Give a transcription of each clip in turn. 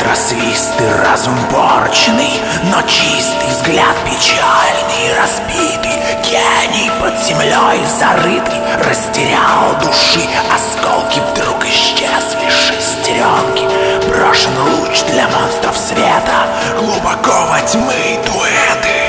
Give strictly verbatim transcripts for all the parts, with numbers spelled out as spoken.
Просвистый разум порченный, но чистый взгляд печальный, разбитый, гений под землей зарытый, растерял души осколки, вдруг исчезли шестеренки. Брошен луч для монстров света, глубоко во тьмы дуэты.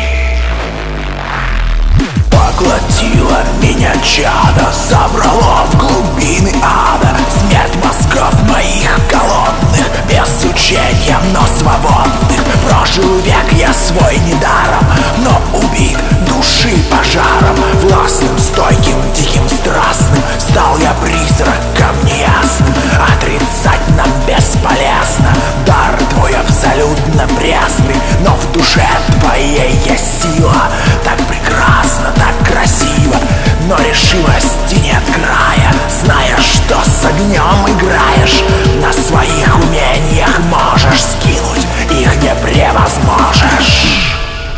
Поглотила меня чадо, забрало в глубины ада. Смерть мозгов моих голодных, без учения, но свободных. Прожил век я свой недаром, но убит души пожаром. Властным, стойким, диким, страстным стал я призраком неясным. Отрицать нам бесполезно, дар твой абсолютно пресный. Но в душе твоей есть сила, так прекрасно, так красиво. Но решимости нет края, зная, что с огнем играешь. На своих умениях можешь скинуть, их не превозможешь.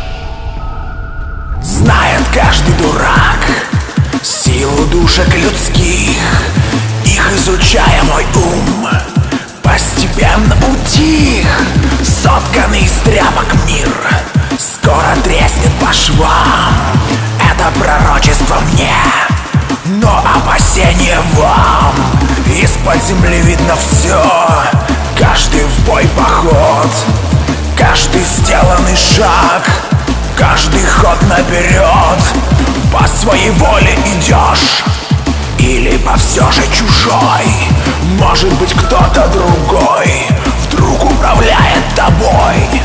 Знает каждый дурак силу душек людских, их изучая мой ум постепенно утих. Сотканный из тряпок мир скоро треснет по швам. Это пророчество мне, но опасение вам. Из-под земли видно все, каждый в бой поход, каждый сделанный шаг, каждый ход наперед. По своей воле идешь или по все же чужой? Может быть, кто-то другой вдруг управляет тобой.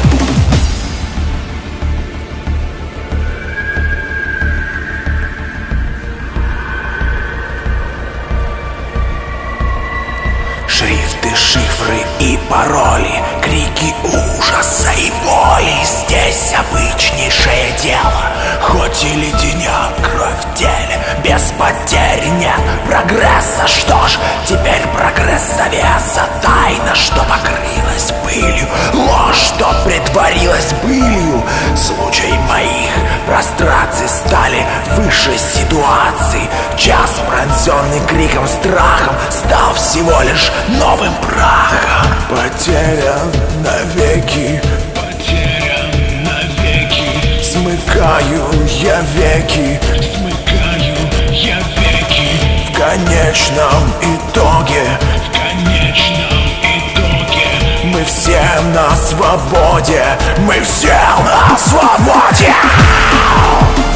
Шрифты, шифры и пароли, крики ужаса и боли. Здесь обычнейшее дело, хоть и леденят кровь в теле. Без потерь нет прогресса. Что ж, теперь прогресс завеса, тайна, что покрылась пылью, ложь, что притворилась былью. Случай моих простраций стали выше ситуаций. Час, пронзенный криком, страхом, стал всего лишь новым прахом. Потерян навеки, потерян навеки. Смыкаю я веки, смыкаю я веки. В конечном итоге, в конечном итоге мы все на свободе, мы все на свободе.